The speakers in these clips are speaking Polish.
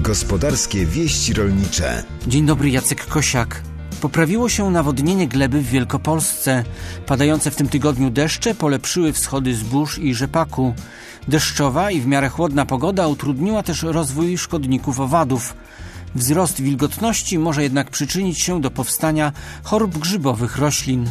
Gospodarskie wieści rolnicze. Dzień dobry, Jacek Kosiak. Poprawiło się nawodnienie gleby w Wielkopolsce. Padające w tym tygodniu deszcze polepszyły wschody zbóż i rzepaku. Deszczowa i w miarę chłodna pogoda utrudniła też rozwój szkodników owadów. Wzrost wilgotności może jednak przyczynić się do powstania chorób grzybowych roślin.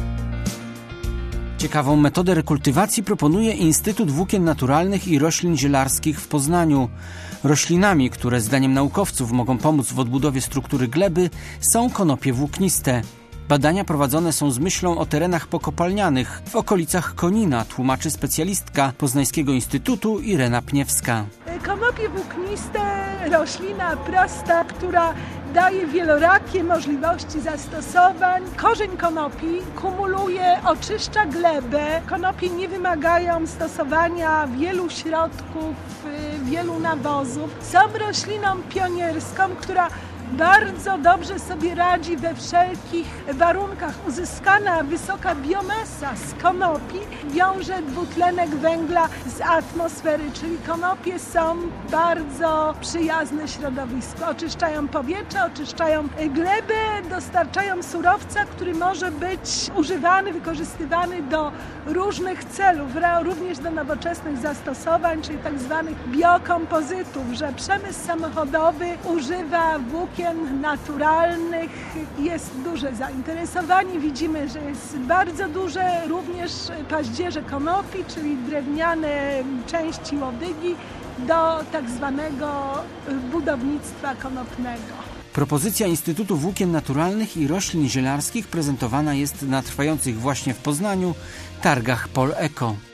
Ciekawą metodę rekultywacji proponuje Instytut Włókien Naturalnych i Roślin Zielarskich w Poznaniu. Roślinami, które zdaniem naukowców mogą pomóc w odbudowie struktury gleby, są konopie włókniste. Badania prowadzone są z myślą o terenach pokopalnianych w okolicach Konina, tłumaczy specjalistka Poznańskiego Instytutu Irena Pniewska. Konopie włókniste, roślina prosta, która daje wielorakie możliwości zastosowań. Korzeń konopi kumuluje, oczyszcza glebę. Konopie nie wymagają stosowania wielu środków, wielu nawozów. Są rośliną pionierską, która bardzo dobrze sobie radzi we wszelkich warunkach. Uzyskana wysoka biomasa z konopi wiąże dwutlenek węgla z atmosfery, czyli konopie są bardzo przyjazne środowisku. Oczyszczają powietrze, oczyszczają glebę, dostarczają surowca, który może być używany, wykorzystywany do różnych celów, również do nowoczesnych zastosowań, czyli tak zwanych biokompozytów, że przemysł samochodowy używa włókien naturalnych, jest duże zainteresowanie. Widzimy, że jest bardzo duże również paździerze konopi, czyli drewniane części łodygi do tak zwanego budownictwa konopnego. Propozycja Instytutu Włókien Naturalnych i Roślin Zielarskich prezentowana jest na trwających właśnie w Poznaniu targach Pol Eko.